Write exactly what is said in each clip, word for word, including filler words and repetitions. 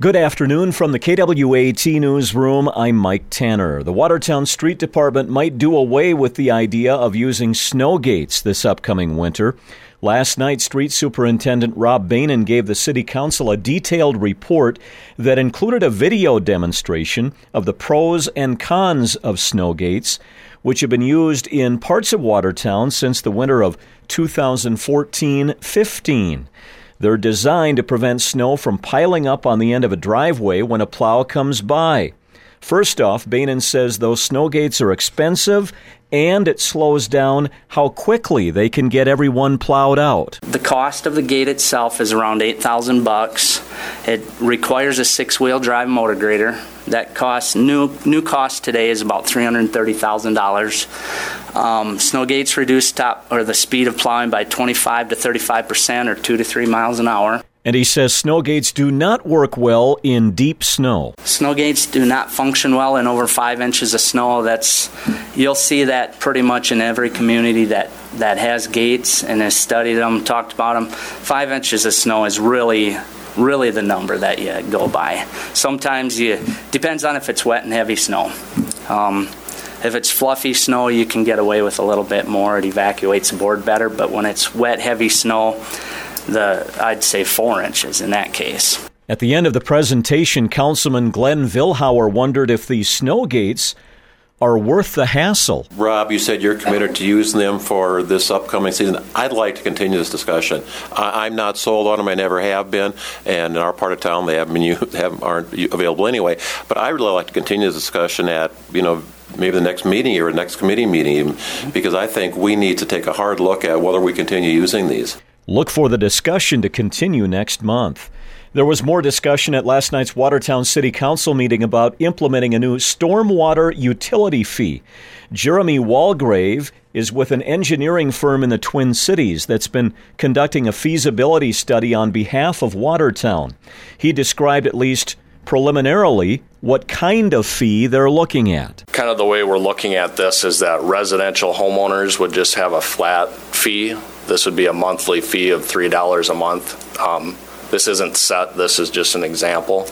Good afternoon from the K W A T Newsroom. I'm Mike Tanner. The Watertown Street Department might do away with the idea of using snow gates this upcoming winter. Last night, Street Superintendent Rob Bainan gave the City Council a detailed report that included a video demonstration of the pros and cons of snow gates, which have been used in parts of Watertown since the winter of two thousand fourteen fifteen. They're designed to prevent snow from piling up on the end of a driveway when a plow comes by. First off, Bainan says those snow gates are expensive and it slows down how quickly they can get everyone plowed out. The cost of the gate itself is around eight thousand bucks. It requires a six-wheel drive motor grader. That cost, new new cost today is about three hundred thirty thousand dollars. Um, snow gates reduce top or the speed of plowing by twenty-five to thirty-five percent, or two to three miles an hour. And he says snow gates do not work well in deep snow. Snow gates do not function well in over five inches of snow. That's you'll see that pretty much in every community that, that has gates and has studied them, talked about them. Five inches of snow is really, really the number that you go by. Sometimes you depends on if it's wet and heavy snow. Um, if it's fluffy snow, you can get away with a little bit more. It evacuates the board better. But when it's wet, heavy snow, the I'd say four inches in that case. At the end of the presentation, Councilman Glenn Vilhauer wondered if these snow gates are worth the hassle. Rob, you said you're committed to using them for this upcoming season. I'd like to continue this discussion. I, I'm not sold on them. I never have been. And in our part of town, they haven't been used, have, aren't available anyway. But I really like to continue this discussion at, you know, maybe the next meeting or the next committee meeting, because I think we need to take a hard look at whether we continue using these. Look for the discussion to continue next month. There was more discussion at last night's Watertown City Council meeting about implementing a new stormwater utility fee. Jeremy Walgrave is with an engineering firm in the Twin Cities that's been conducting a feasibility study on behalf of Watertown. He described, at least preliminarily, what kind of fee they're looking at. Kind of the way we're looking at this is that residential homeowners would just have a flat fee. This would be a monthly fee of three dollars a month. Um, this isn't set. This is just an example.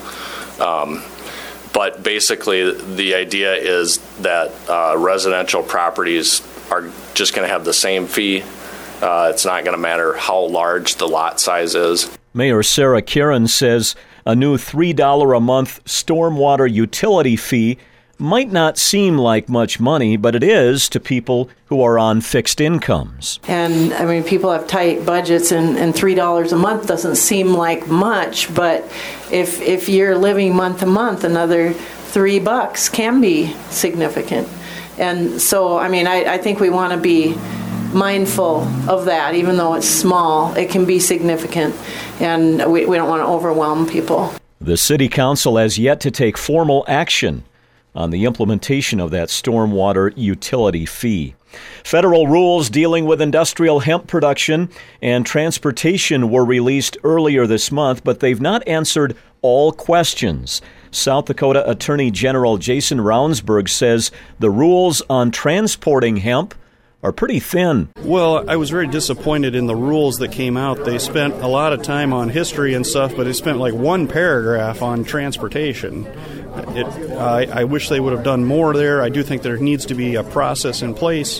Um, but basically, the idea is that uh, residential properties are just going to have the same fee. Uh, it's not going to matter how large the lot size is. Mayor Sarah Karen says a new three dollars a month stormwater utility fee might not seem like much money, but it is to people who are on fixed incomes. And, I mean, people have tight budgets, and, and three dollars a month doesn't seem like much, but if if you're living month to month, another three bucks can be significant. And so, I mean, I, I think we want to be mindful of that. Even though it's small, it can be significant, and we, we don't want to overwhelm people. The City Council has yet to take formal action on the implementation of that stormwater utility fee. Federal rules dealing with industrial hemp production and transportation were released earlier this month, but they've not answered all questions. South Dakota Attorney General Jason Ravnsborg says the rules on transporting hemp are pretty thin. Well, I was very disappointed in the rules that came out. They spent a lot of time on history and stuff, but they spent like one paragraph on transportation. It, I, I wish they would have done more there. I do think there needs to be a process in place.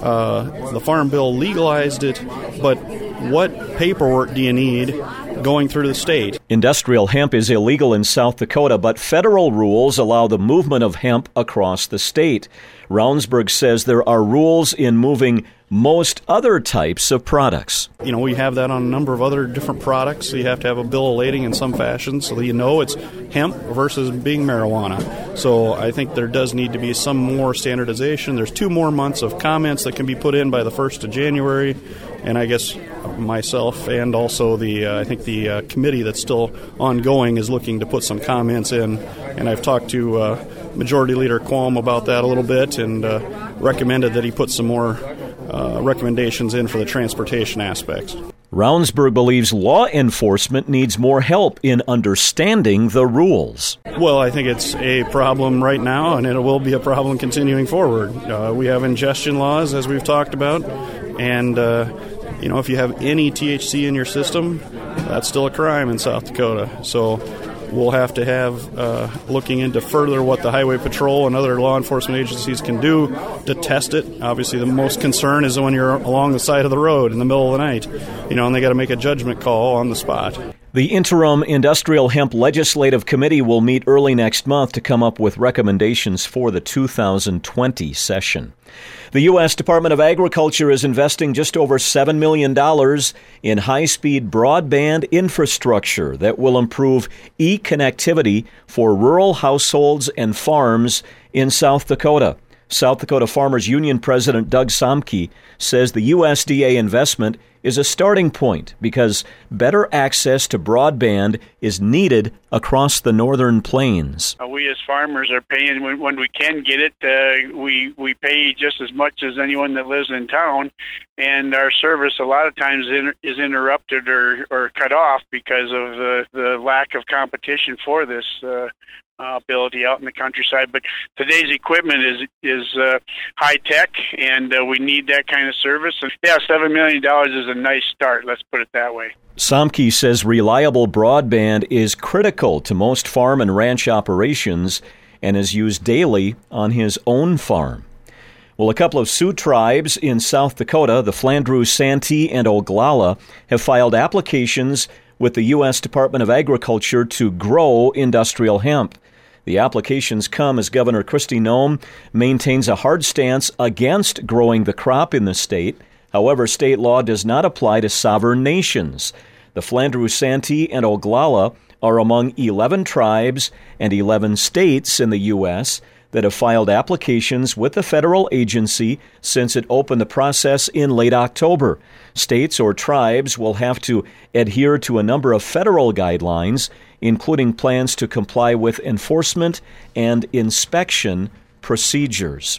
Uh, the Farm Bill legalized it, but what paperwork do you need going through the state? Industrial hemp is illegal in South Dakota, but federal rules allow the movement of hemp across the state. Ravnsborg says there are rules in moving most other types of products. You know, we have that on a number of other different products, so you have to have a bill of lading in some fashion so that you know it's hemp versus being marijuana. So I think there does need to be some more standardization. There's two more months of comments that can be put in by the first of January, and I guess myself and also the, uh, I think the uh, committee that's still ongoing is looking to put some comments in, and I've talked to uh, Majority Leader Qualm about that a little bit and uh, recommended that he put some more uh, recommendations in for the transportation aspects. Ravnsborg believes law enforcement needs more help in understanding the rules. Well, I think it's a problem right now, and it will be a problem continuing forward. Uh, we have ingestion laws, as we've talked about, and uh, you know, if you have any T H C in your system, that's still a crime in South Dakota. So we'll have to have uh, looking into further what the Highway Patrol and other law enforcement agencies can do to test it. Obviously, the most concern is when you're along the side of the road in the middle of the night, you know, and they got to make a judgment call on the spot. The interim Industrial Hemp Legislative Committee will meet early next month to come up with recommendations for the two thousand twenty session. The U S Department of Agriculture is investing just over seven million dollars in high-speed broadband infrastructure that will improve e-connectivity for rural households and farms in South Dakota. South Dakota Farmers Union President Doug Samke says the U S D A investment is a starting point because better access to broadband is needed across the northern plains. Uh, we as farmers are paying when, when we can get it. Uh, we we pay just as much as anyone that lives in town, and our service a lot of times in, is interrupted or, or cut off because of the, the lack of competition for this uh, uh, ability out in the countryside. But today's equipment is is uh, high tech, and uh, we need that kind of service. And yeah, seven million dollars is a nice start. Let's put it that way. Samke says reliable broadband is critical to most farm and ranch operations and is used daily on his own farm. Well, a couple of Sioux tribes in South Dakota, the Flandreau Santee and Oglala, have filed applications with the U S Department of Agriculture to grow industrial hemp. The applications come as Governor Kristi Noem maintains a hard stance against growing the crop in the state. However, state law does not apply to sovereign nations. The Flandreau Santee and Oglala are among eleven tribes and eleven states in the U S that have filed applications with the federal agency since it opened the process in late October. States or tribes will have to adhere to a number of federal guidelines, including plans to comply with enforcement and inspection procedures.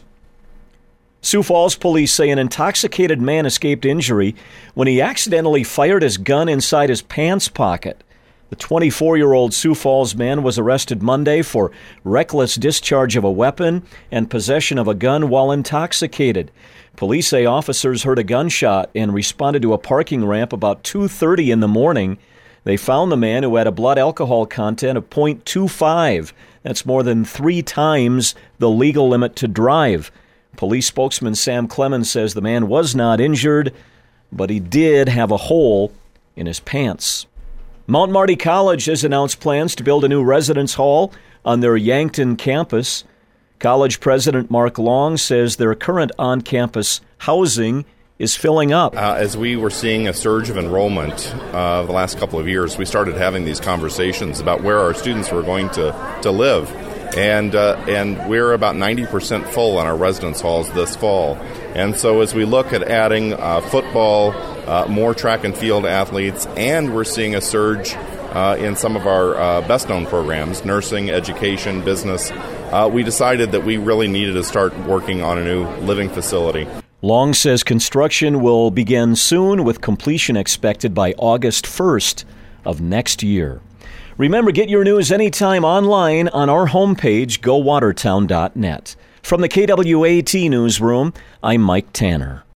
Sioux Falls police say an intoxicated man escaped injury when he accidentally fired his gun inside his pants pocket. The twenty-four-year-old Sioux Falls man was arrested Monday for reckless discharge of a weapon and possession of a gun while intoxicated. Police say officers heard a gunshot and responded to a parking ramp about two thirty in the morning. They found the man who had a blood alcohol content of point two five. That's more than three times the legal limit to drive. Police spokesman Sam Clemens says the man was not injured, but he did have a hole in his pants. Mount Marty College has announced plans to build a new residence hall on their Yankton campus. College President Mark Long says their current on-campus housing is filling up. Uh, as we were seeing a surge of enrollment uh, the last couple of years, we started having these conversations about where our students were going to, to live. And uh, and we're about ninety percent full on our residence halls this fall. And so as we look at adding uh, football, uh, more track and field athletes, and we're seeing a surge uh, in some of our uh, best-known programs, nursing, education, business, uh, we decided that we really needed to start working on a new living facility. Long says construction will begin soon, with completion expected by August first of next year. Remember, get your news anytime online on our homepage, go watertown dot net. From the K W A T Newsroom, I'm Mike Tanner.